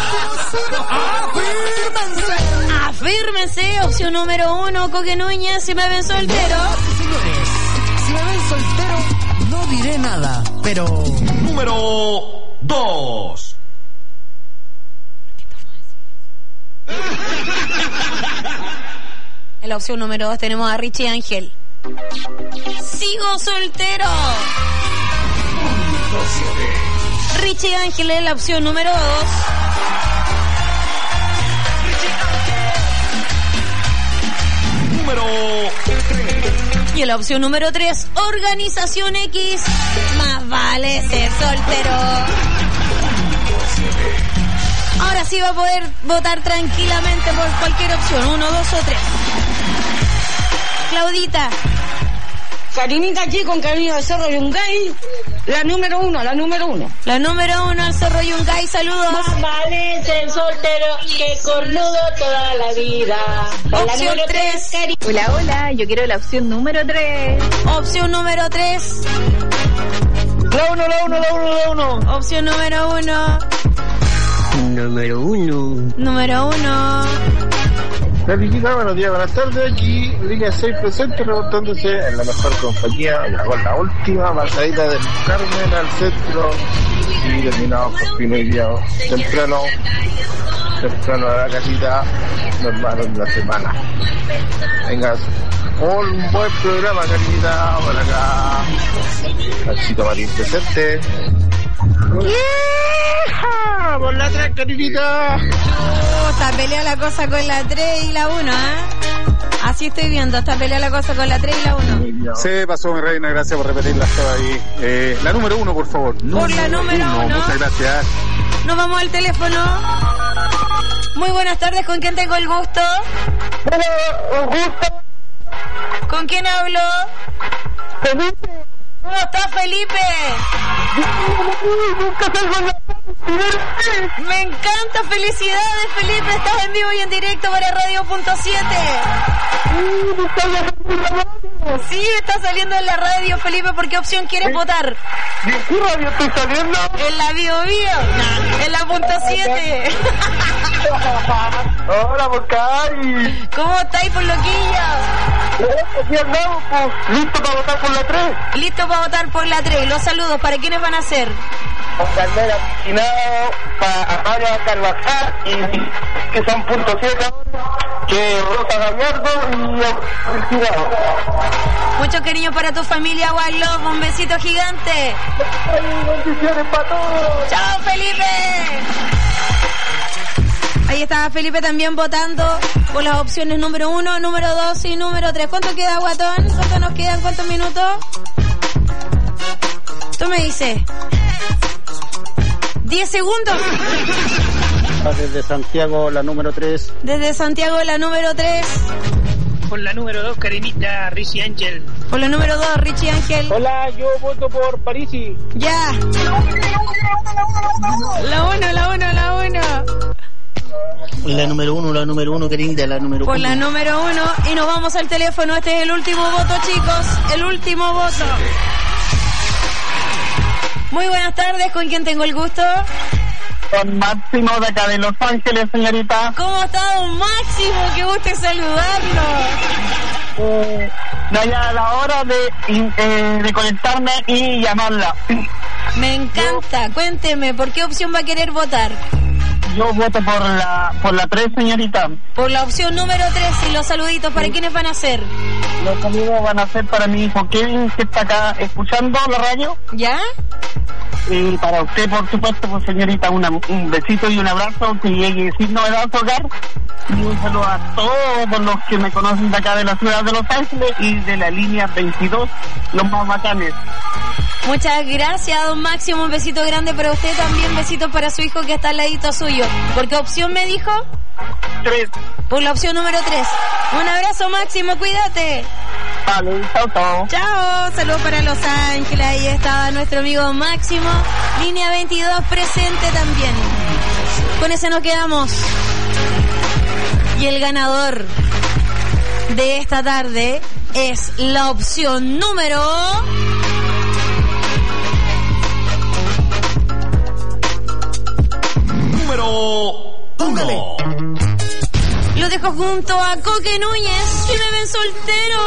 Afírmense. Opción número 1, Coque Núñez. Si me ven soltero. Señores, si me ven soltero, no diré nada, pero... Número 2. En la opción número 2 tenemos a Richie Ángel. Sigo soltero. Richie Ángel es la opción número 2. Número 3. Y en la opción número 3, Organización X. Más vale ser soltero. Ahora sí va a poder votar tranquilamente por cualquier opción. 1, 2 o 3. Claudita. Karinita aquí con Karina del Cerro Yungay, la número 1. La número 1 al Cerro Yungay, saludos. Más vale ser soltero que cornudo toda la vida. Opción 3. Hola, yo quiero la opción número 3. Opción número 3. La 1. Opción número 1. Número 1. Karinita, buenos días, buenas tardes. Aquí, línea 6 presente, reportándose en la mejor compañía, con la última pasadita del Carmen al centro. Y terminado por fin hoy día, temprano a la casita, normal en la semana. Venga, un buen programa, Karinita, por acá. Nachito Marín presente. ¡Hija! Por la 3, Karinita. Está pelea la cosa con la 3 y la 1, ¿eh? Así estoy viendo, está pelea la cosa con la 3 y la 1. Se pasó mi reina, gracias por repetirla toda ahí. La número 1, por favor. Por la número 1. Muchas gracias. Nos vamos al teléfono. Muy buenas tardes, ¿con quién tengo el gusto? Un gusto. ¿Con quién hablo? Felipe. ¿Cómo estás, Felipe? Me encanta, felicidades, Felipe. Estás en vivo y en directo para Radio.7. Sí, estás saliendo en la radio, Felipe. ¿Por qué opción quieres votar? ¿En qué radio estoy saliendo? En la Bio Bio. En la .7. Hola, Bocari. ¿Cómo estáis, por loquillo? Aquí andamos, pues. ¿Listo para votar por la 3? Listo para votar por la 3. Los saludos, ¿para quiénes van a ser? Con Carmela Pinado, para Amalia Carvajal, y que son .7 ahora, que Rosa Gallardo y el Pinado. Mucho cariño para tu familia, One Love. Un besito gigante. Bendiciones para todos. ¡Chao, Felipe! Ahí estaba Felipe también votando por las opciones número 1, número 2 y número 3. ¿Cuánto queda, Guatón? ¿Cuánto nos quedan? ¿Cuántos minutos? Tú me dices. 10 segundos. Desde Santiago, la número 3. Desde Santiago, la número 3. Por la número 2, Karinita, Richie Ángel. Por la número 2, Richie Ángel. Hola, yo voto por Parisi. Ya. La 1. La número 1, Karinita, la número 1. Por la número 1 y nos vamos al teléfono. Este es el último voto, chicos. El último voto. Muy buenas tardes, ¿con quién tengo el gusto? Con Máximo de acá de Los Ángeles, señorita. ¿Cómo está, don Máximo? Qué gusto saludarlo. No ya a la hora de conectarme y llamarla. Me encanta. Cuénteme, ¿por qué opción va a querer votar? Yo voto por la 3, señorita. Por la opción número 3. Y los saluditos, ¿para quiénes van a ser? Los saludos van a ser para mi hijo Kevin, que está acá escuchando la radio. ¿Ya? Y para usted, por supuesto, pues, señorita, un besito y un abrazo que llegue sin novedad a su hogar. Y un saludo a todos los que me conocen de acá de la ciudad de Los Ángeles y de la línea 22, los más bacanes. Muchas gracias, don Máximo. Un besito grande para usted también. Besitos para su hijo que está al ladito suyo. ¿Por qué opción me dijo? 3. Por la opción número 3. Un abrazo, Máximo. Cuídate. Vale, chao, chao. Chao. Saludos para Los Ángeles. Ahí estaba nuestro amigo Máximo. Línea 22 presente también. Con ese nos quedamos. Y el ganador de esta tarde es la opción número 1. Lo dejo junto a Coque Núñez. Si me ven soltero.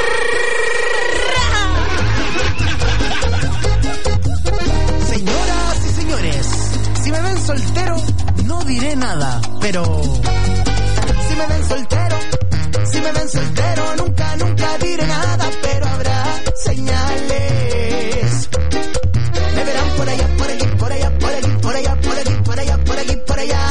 Señoras y señores, si me ven soltero, no diré nada, pero si me ven soltero, nunca diré nada, pero habrá señales. Me verán por allá, por allí, por allá, por allí, por allá, por allí, por allá, por allí, por allá.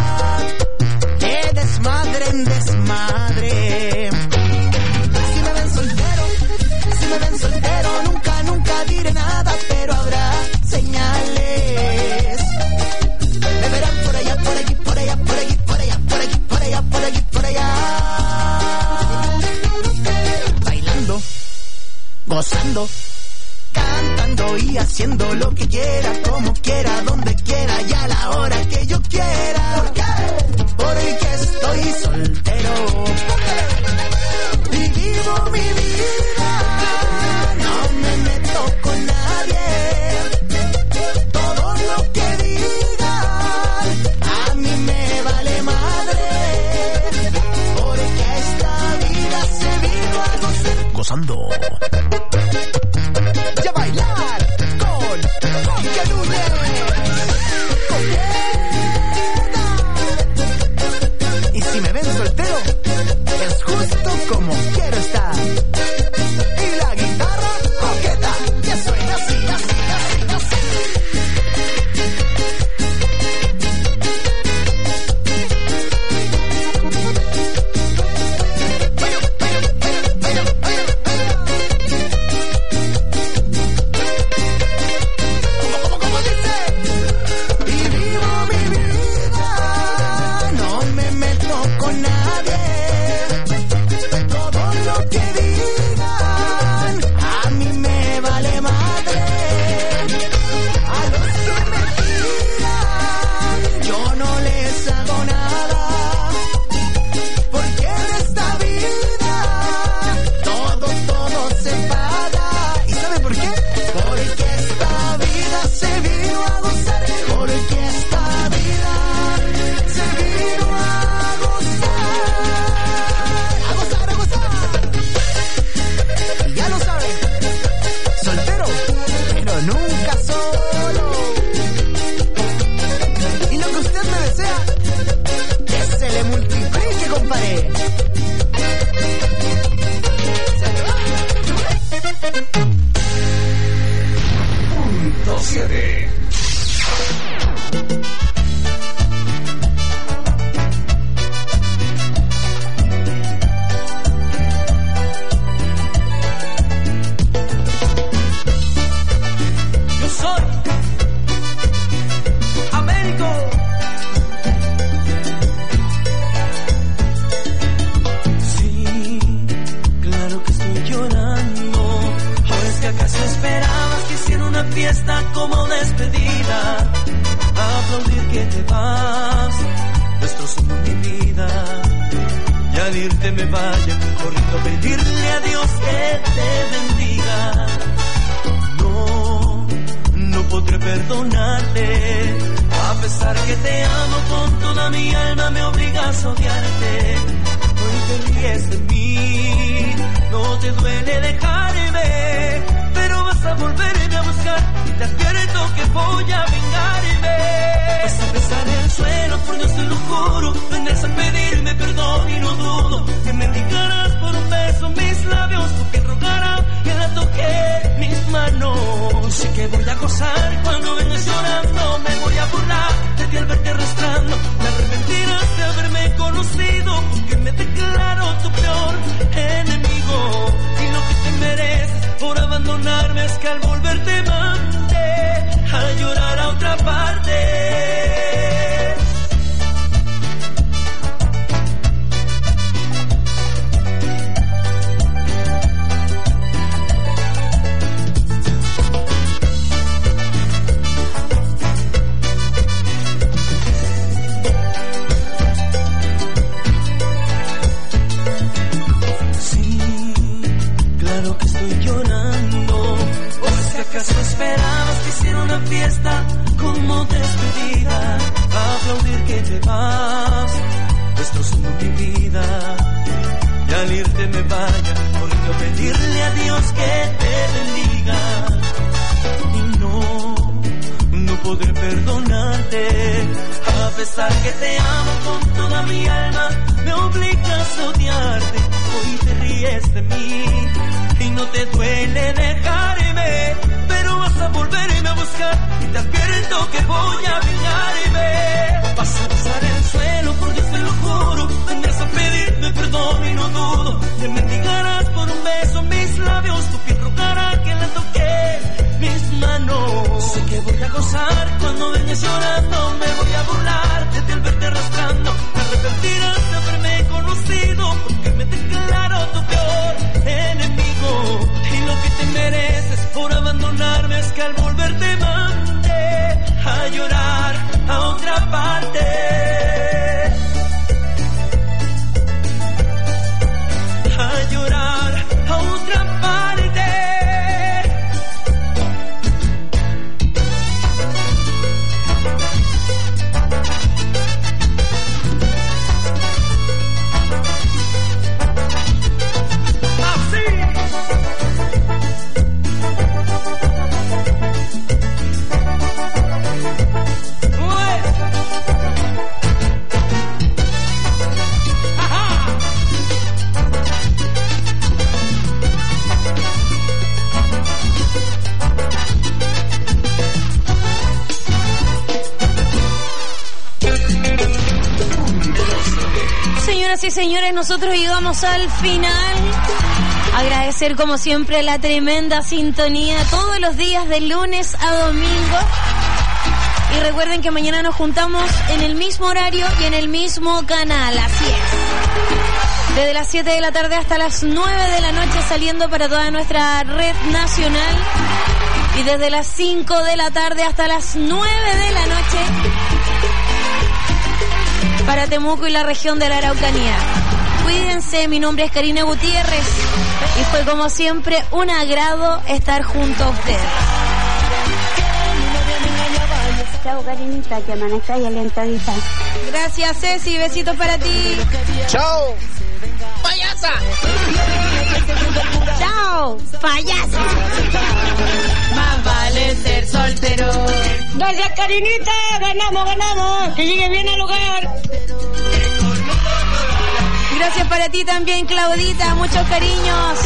De desmadre en desmadre. Si me ven soltero, nunca diré nada, pero habrá señales. Me verán por allá, por allí, por allá, por allí, por allá, por allí, por allá, por allí, por allá. Bailando, gozando, cantando y haciendo lo que quiera, como quiera, donde quiera y a la hora que yo quiera. ¿Por qué? Porque estoy soltero y vivo mi vida. No me meto con nadie. Todo lo que digan a mí me vale madre. Porque esta vida se vino a gozar. Gozando. Ya bailar con Coque Núñez. Y si me ven soltero, es justo como quiero estar. Y la guitarra coqueta, que suena así, así, así, así. Como dice, y vivo mi vida, no me meto con nadie. Todo lo que digan a mí me vale madre. A los que me tiran yo no les hago nada. Porque en esta vida todo se paga. ¿Y sabe por qué? Porque esta vida se vino a gozar. Porque esta vida se vino a gozar. A gozar, a gozar. Y ya lo saben, soltero, pero nunca solo. Y lo que usted me desea, que se le multiplique, compadre. Punto 7. Yo soy Américo. Sí, claro que estoy llorando. ¿O es que acaso esperabas que hiciera una fiesta como despedida? Aplaudir que te vas, destrozando mi vida. Y al irte me vaya corriendo a pedirle a Dios que te bendiga. No podré perdonarte, a pesar que te amo con toda mi alma, me obligas a odiarte. Hoy te ríes de mí, no te duele dejarme, pero vas a volverme a buscar y te advierto que voy a vengarme. Vas a besar el suelo, por Dios te lo juro, vendrás a pedirme perdón y no dudo que me indicarás por un beso mis labios, porque rogará que la toque mis manos. Sé que voy a gozar cuando vengas llorando, me voy a burlar de ti al verte arrastrando. Te arrepentirás de haberme conocido, porque me declaro tu peor enemigo y lo que te mereces por abandonar abandonarme es que al volver te mandé a llorar a otra parte. ¿Acaso esperabas que hiciera una fiesta como despedida? Aplaudir que te vas, destrozando mi vida. Y al irte me vaya, volviendo a pedirle a Dios que te bendiga. Y no podré perdonarte, a pesar que te amo con toda mi alma, me obligas a odiarte. Hoy te ríes de mí y no te duele dejarme, pero vas a volverme a buscar y te advierto que voy a vengarme. Vas a besar el suelo, por Dios te lo juro, vendrás a pedirme perdón y no dudo, te mendigarás por un beso mis labios, tu piel rogará que la toqué, mis manos. Sé que voy a gozar cuando vengas llorando, me voy a burlar de ti al verte arrastrando, te arrepentirás de haberme conocido, porque me declaro tu peor enemigo. Y lo que te mereces por abandonarme es que al volver te mandé a llorar a otra parte. A llorar a otra parte. Señoras y señores, nosotros llegamos al final. Agradecer como siempre la tremenda sintonía todos los días de lunes a domingo. Y recuerden que mañana nos juntamos en el mismo horario y en el mismo canal, así es. Desde las 7 de la tarde hasta las 9 de la noche saliendo para toda nuestra red nacional. Y desde las 5 de la tarde hasta las 9 de la noche para Temuco y la región de la Araucanía. Cuídense, mi nombre es Karina Gutiérrez y fue como siempre un agrado estar junto a ustedes. Chao, Karinita, que amanezca y alentadita. Gracias, Ceci, besitos para ti. Chao. ¡Payasa! ¡Chao! ¡Payasa! Más vale ser soltero. Gracias, Karinita. Ganamos. Que llegue bien al lugar. Gracias para ti también, Claudita. Muchos cariños.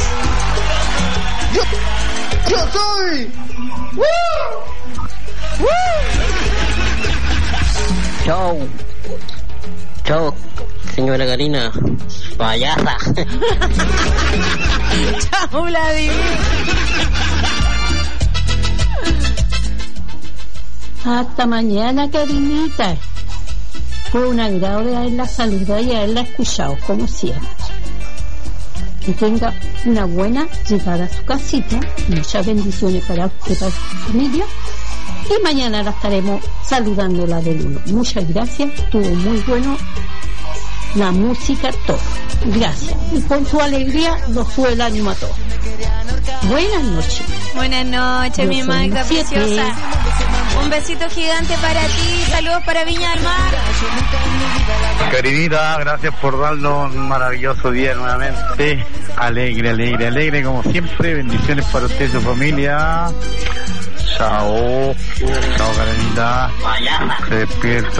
Yo soy. Chao, señora Karina. Payasa. Chao, Vladimir. Hasta mañana, Karinita. Fue un agrado de haberla saludado y haberla escuchado, como siempre. Que tenga una buena llegada a su casita. Muchas bendiciones para usted, para su familia. Y mañana la estaremos saludándola del uno. Muchas gracias. Estuvo muy bueno la música, todo. Gracias. Y con su alegría nos sube el ánimo a todos. Buenas noches. Buenas noches, mi Magda preciosa. Un besito gigante para ti. Saludos para Viña del Mar. Karinita, gracias por darnos un maravilloso día nuevamente. Alegre como siempre. Bendiciones para usted y su familia. Chao, Karinita. Se despierta.